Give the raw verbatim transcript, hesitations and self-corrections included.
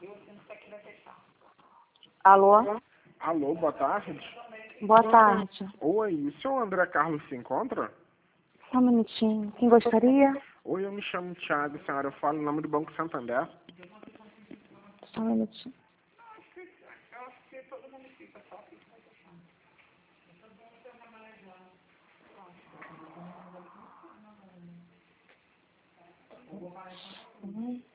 Alô? Alô, boa tarde. Boa tarde. Oi, o senhor André Carlos se encontra? Só um minutinho. Quem gostaria? Oi, eu me chamo Thiago, senhora. Eu falo em nome do Banco Santander. Só um minutinho. Hum.